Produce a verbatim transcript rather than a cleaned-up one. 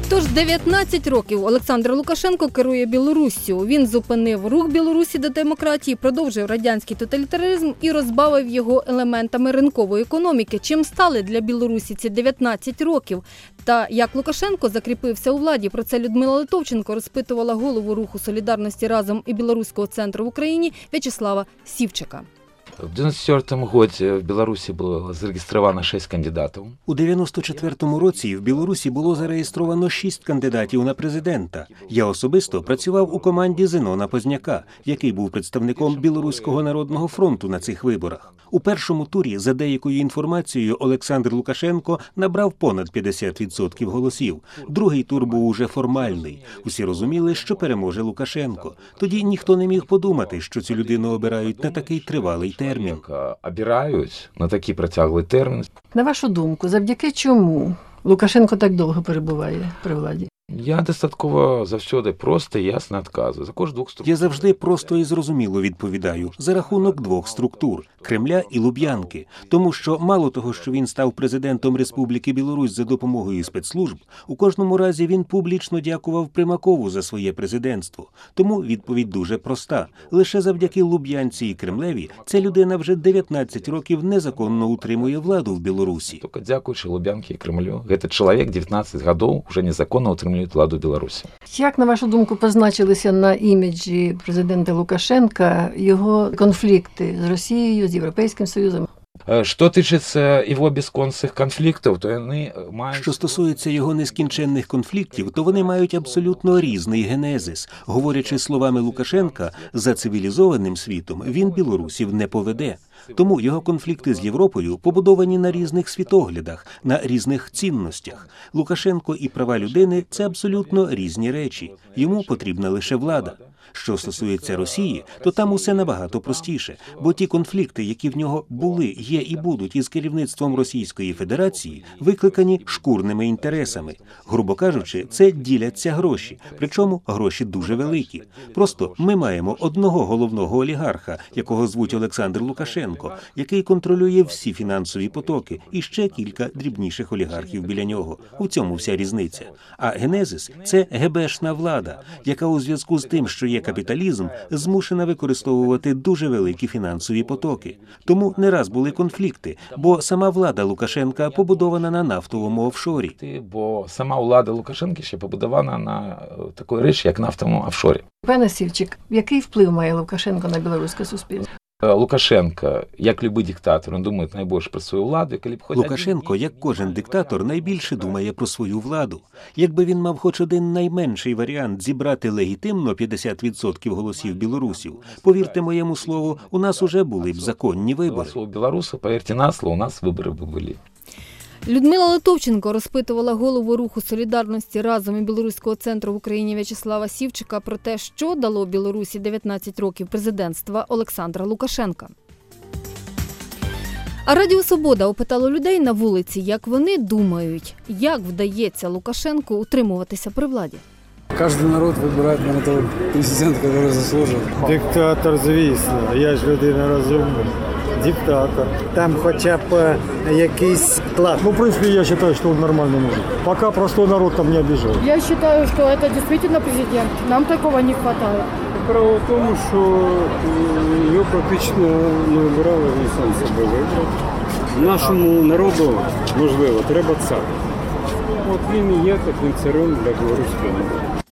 Тож дев'ятнадцять років Олександр Лукашенко керує Білоруссю. Він зупинив рух Білорусі до демократії, продовжив радянський тоталітаризм і розбавив його елементами ринкової економіки. Чим стали для Білорусі ці дев'ятнадцять років? Та як Лукашенко закріпився у владі? Про це Людмила Литовченко розпитувала голову руху «Солідарності разом» і Білоруського центру в Україні В'ячеслава Сівчика. В дев'яносто четвертому році в Білорусі було зареєстровано шість кандидатів. У дев'яносто четвертому році в Білорусі було зареєстровано шість кандидатів на президента. Я особисто працював у команді Зенона Позняка, який був представником Білоруського народного фронту на цих виборах. У першому турі, за деякою інформацією, Олександр Лукашенко набрав понад п'ятдесят відсотків голосів. Другий тур був уже формальний. Усі розуміли, що переможе Лукашенко. Тоді ніхто не міг подумати, що цю людину обирають на такий тривалий термін. Обирають на такий протяглий термін. На вашу думку, завдяки чому Лукашенко так довго перебуває при владі? Я достатково завсюди просто і ясно відказую. За кожну двох структур. Я завжди просто і зрозуміло відповідаю. За рахунок двох структур – Кремля і Луб'янки. Тому що мало того, що він став президентом Республіки Білорусь за допомогою спецслужб, у кожному разі він публічно дякував Примакову за своє президентство. Тому відповідь дуже проста. Лише завдяки Луб'янці і Кремлеві ця людина вже дев'ятнадцять років незаконно утримує владу в Білорусі. Тільки дякуючи Луб'янці і Кремлю, цей чоловік дев'ятнадцять років вже незаконно утримує владу Білорусі. Як, на вашу думку, позначилися на іміджі президента Лукашенка його конфлікти з Росією, з Європейським Союзом? Що тичиться його безконцих конфліктів, то вони мають... Що стосується його нескінченних конфліктів, то вони мають абсолютно різний генезис. Говорячи словами Лукашенка, за цивілізованим світом він білорусів не поведе. Тому його конфлікти з Європою побудовані на різних світоглядах, на різних цінностях. Лукашенко і права людини – це абсолютно різні речі. Йому потрібна лише влада. Що стосується Росії, то там усе набагато простіше, бо ті конфлікти, які в нього були, є і будуть із керівництвом Російської Федерації, викликані шкурними інтересами. Грубо кажучи, це діляться гроші, причому гроші дуже великі. Просто ми маємо одного головного олігарха, якого звуть Олександр Лукашенко, який контролює всі фінансові потоки, і ще кілька дрібніших олігархів біля нього. У цьому вся різниця. А генезис – це гебешна влада, яка у зв'язку з тим, що є капіталізм, змушена використовувати дуже великі фінансові потоки. Тому не раз були конфлікти, бо сама влада Лукашенка побудована на нафтовому офшорі. Бо сама влада Лукашенка ще побудована на такої речі, як нафтовому офшорі. Пане Сівчик, який вплив має Лукашенко на білоруське суспільство? Лукашенко, як любий диктатор, він думає найбільше про свою владу. Лукашенко, як кожен диктатор, найбільше думає про свою владу. Якби він мав хоч один найменший варіант зібрати легітимно п'ятдесят відсотків голосів білорусів, повірте моєму слову, у нас уже були б законні вибори. У білорусів, повірте на слово, у нас вибори б були. Людмила Литовченко розпитувала голову руху «Солідарності разом» і Білоруського центру в Україні В'ячеслава Сівчика про те, що дало Білорусі дев'ятнадцять років президентства Олександра Лукашенка. А Радіо Свобода опитало людей на вулиці, як вони думають, як вдається Лукашенку утримуватися при владі. Каждый народ выбирает на того президента, который заслужил. Диктатор, звісно. Я ж людина розумна. Диктатор. Там хоча б якийсь вклад. Ну, в принципе, я считаю, что он нормальный мужик. Пока простой народ там не обижал. Я считаю, что это действительно президент. Нам такого не хватает. Право в тому, що його практично не вибирали, він сам себе вибрав. Нашому народу, можливо, треба цар. От він і є таким царем для білоруського народу.